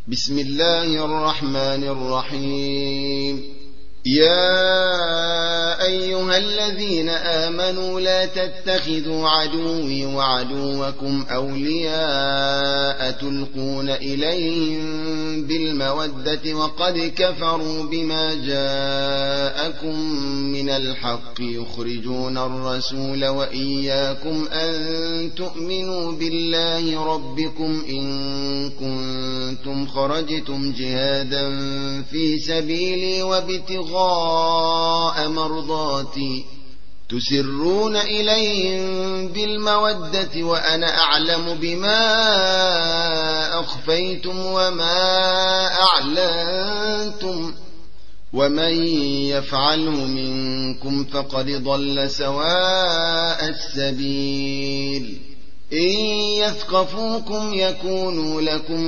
بسم الله الرحمن الرحيم. يا أيها الذين آمنوا لا تتخذوا عدوي وعدوكم أولياء تلقون إليهم بالمودة وقد كفروا بما جاءكم من الحق يخرجون الرسول وإياكم أن تؤمنوا بالله ربكم إن كنتم خرجتم جهادا في سبيلي وابتغاء مرضاتي تسرون إليهم بالمودة وأنا أعلم بما أخفيتم وما أعلنتم ومن يفعله منكم فقد ضل سواء السبيل. إن يثقفوكم يكونوا لكم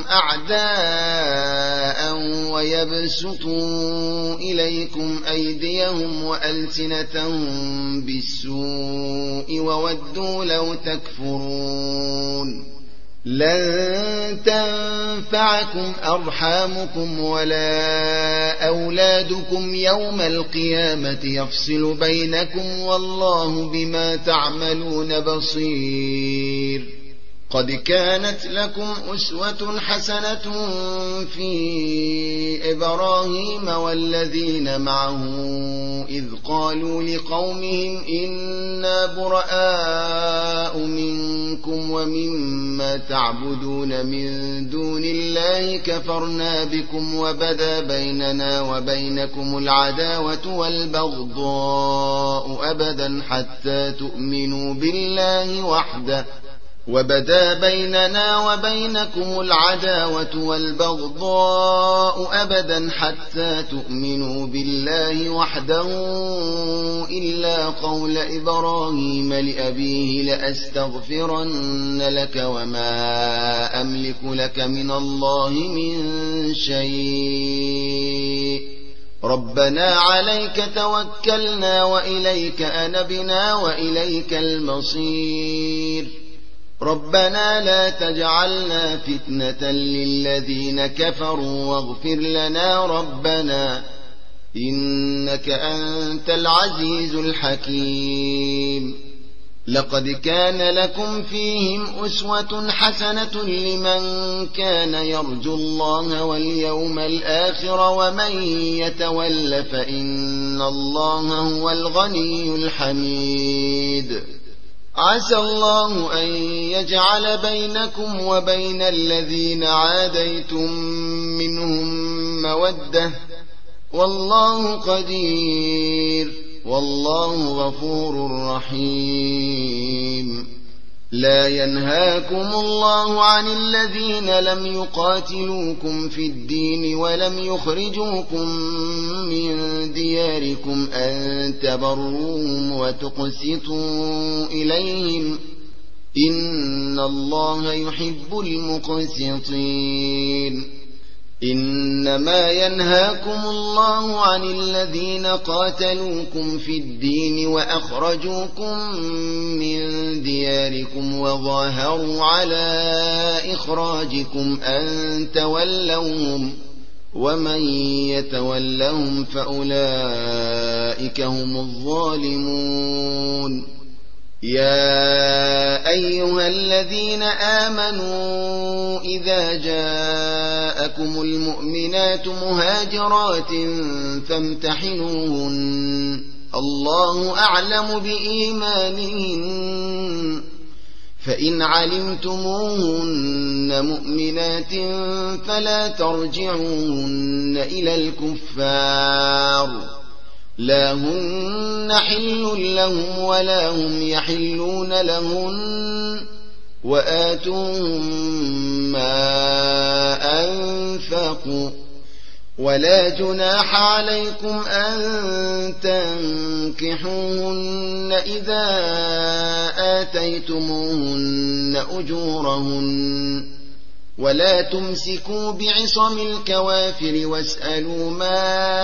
أعداء ويبسطوا إليكم أيديهم وألسنتهم بالسوء وودوا لو تكفرون. لن تنفعكم أرحامكم ولا أولادكم يوم القيامة يفصل بينكم والله بما تعملون بصير. قد كانت لكم أسوة حسنة في إبراهيم والذين معه إذ قالوا لقومهم إنا براء منكم ومما تعبدون من دون الله كفرنا بكم وبدا بيننا وبينكم العداوة والبغضاء أبدا حتى تؤمنوا بالله وحده وبدا بيننا وبينكم العداوة والبغضاء أبدا حتى تؤمنوا بالله وحده إلا قول إبراهيم لأبيه لأستغفرن لك وما أملك لك من الله من شيء ربنا عليك توكلنا وإليك أنبنا وإليك المصير. ربنا لا تجعلنا فتنة للذين كفروا واغفر لنا ربنا إنك أنت العزيز الحكيم. لقد كان لكم فيهم أسوة حسنة لمن كان يرجو الله واليوم الآخر ومن يتول فإن الله هو الغني الحميد. عسى الله أن يجعل بينكم وبين الذين عاديتم منهم مودة والله قدير والله غفور رحيم. لا ينهاكم الله عن الذين لم يقاتلوكم في الدين ولم يخرجوكم من دياركم أن تبروهم وتقسطوا إليهم إن الله يحب المقسطين. إنما ينهاكم الله عن الذين قاتلوكم في الدين وأخرجوكم من دياركم وظاهروا على إخراجكم أن تولوهم ومن يتولهم فأولئك هم الظالمون. يا أيها الذين آمنوا إذا جاءكم المؤمنات مهاجرات فامتحنوهن الله أعلم بإيمانهن فإن علمتموهن مؤمنات فلا ترجعوهن إلى الكفار لا هن حل لهم ولا هم يحلون لهن وآتوهم ما أنفقوا ولا جناح عليكم أن تنكحوهن إذا آتيتموهن أجورهن ولا تمسكوا بعصم الكوافر واسألوا ما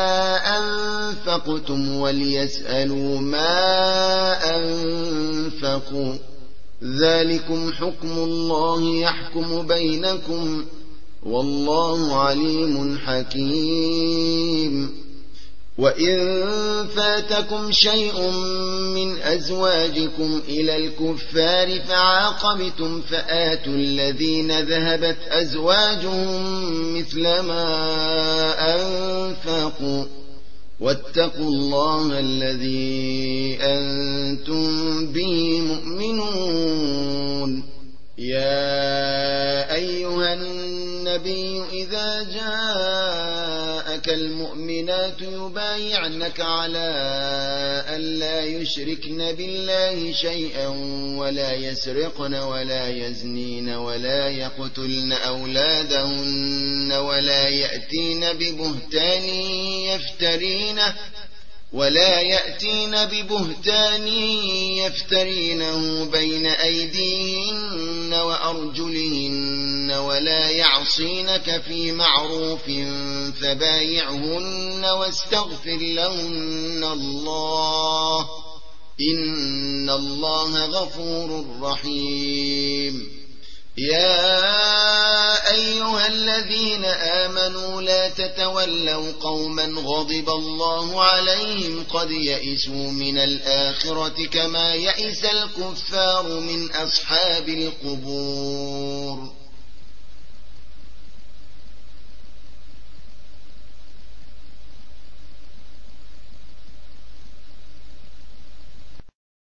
أنفقتم وليسألوا ما أنفقوا ذلكم حكم الله يحكم بينكم والله عليم حكيم. وإن فاتكم شيء من أزواجكم إلى الكفار فعاقبتم فآتوا الذين ذهبت أزواجهم مثل ما أنفقوا واتقوا الله الذي أنتم به مؤمنون. يا أيها النبي إذا جاءك المؤمنات يبايعنك على أن لا يشركن بالله شيئا ولا يسرقن ولا يزنين ولا يقتلن أولادهن ولا يأتين ببهتان يفترينه بين أيديهن وأرجلهن ولا يعصينك في معروف فبايعهن واستغفر لهن الله إن الله غفور رحيم. يا أيها الذين آمنوا لا تتولوا قوما غضب الله عليهم قد يئسوا من الآخرة كما يئس الكفار من أصحاب القبور.